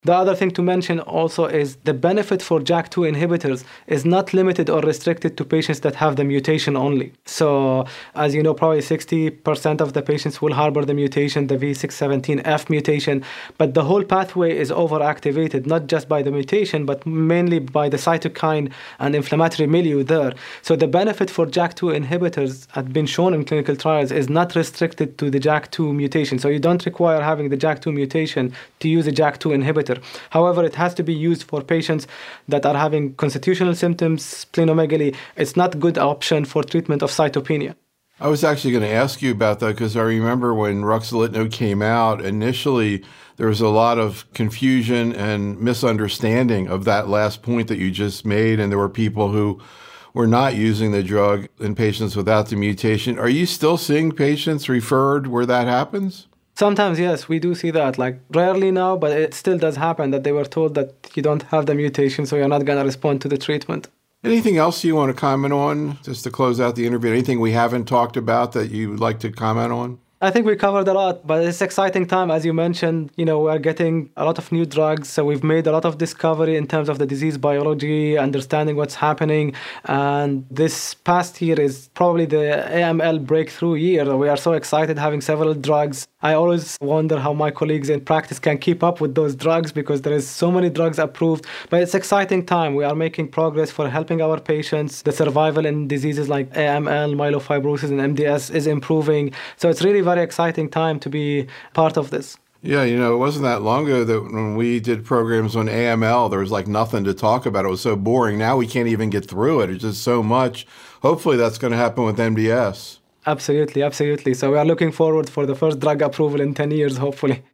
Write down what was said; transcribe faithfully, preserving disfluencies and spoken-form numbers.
The other thing to mention also is the benefit for JAK two inhibitors is not limited or restricted to patients that have the mutation only. So, as you know, probably sixty percent of the patients will harbor the mutation, the V six seventeen F mutation, but the whole pathway is overactivated, not just by the mutation, but mainly by the cytokine and inflammatory milieu there. So the benefit for JAK two inhibitors had been shown in clinical trials is not restricted to the JAK two mutation. So you don't require having the JAK two mutation to use a JAK two inhibitor. However, it has to be used for patients that are having constitutional symptoms, splenomegaly. It's not a good option for treatment of cytopenia. I was actually going to ask you about that because I remember when ruxolitinib came out, initially there was a lot of confusion and misunderstanding of that last point that you just made, and there were people who were not using the drug in patients without the mutation. Are you still seeing patients referred where that happens? Sometimes, yes, we do see that. Like, rarely now, but it still does happen that they were told that you don't have the mutation, so you're not going to respond to the treatment. Anything else you want to comment on, just to close out the interview? Anything we haven't talked about that you would like to comment on? I think we covered a lot, but it's exciting time. As you mentioned, you know, we're getting a lot of new drugs. So we've made a lot of discovery in terms of the disease biology, understanding what's happening. And this past year is probably the A M L breakthrough year. We are so excited having several drugs. I always wonder how my colleagues in practice can keep up with those drugs because there is so many drugs approved. But it's exciting time. We are making progress for helping our patients. The survival in diseases like A M L, myelofibrosis, and M D S is improving. So it's really very exciting time to be part of this. Yeah, you know, it wasn't that long ago that when we did programs on A M L, there was like nothing to talk about. It was so boring. Now we can't even get through it. It's just so much. Hopefully that's going to happen with M D S. Absolutely, absolutely. So we are looking forward for the first drug approval in ten years, hopefully.